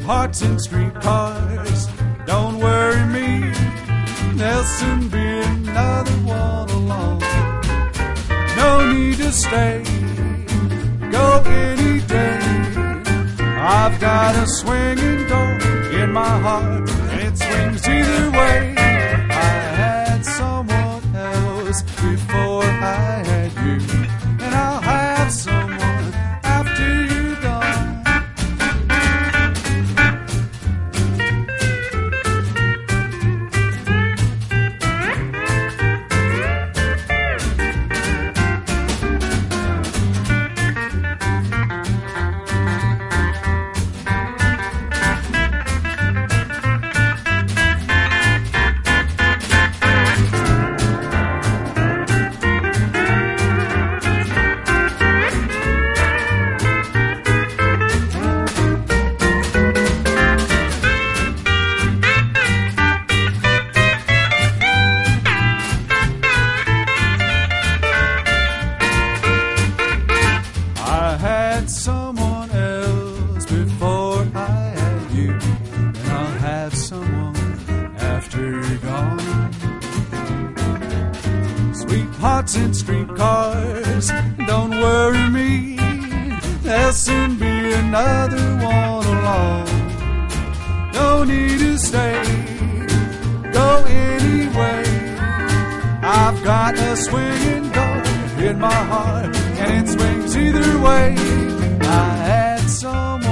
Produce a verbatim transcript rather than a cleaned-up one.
Sweethearts and streetcars, don't worry me. There'll soon be another one along. No need to stay, go any day. I've got a swinging door in my heart, and it swings either way. I had someone else before I had you, and I'll have someone after you're gone. I had someone else before I had you, and I'll have someone after you're gone. Sweethearts and streetcars, don't worry me. There'll soon be another one along. No need to stay, go anyway. I've got a swinging door in my heart, and it swings either way. I had some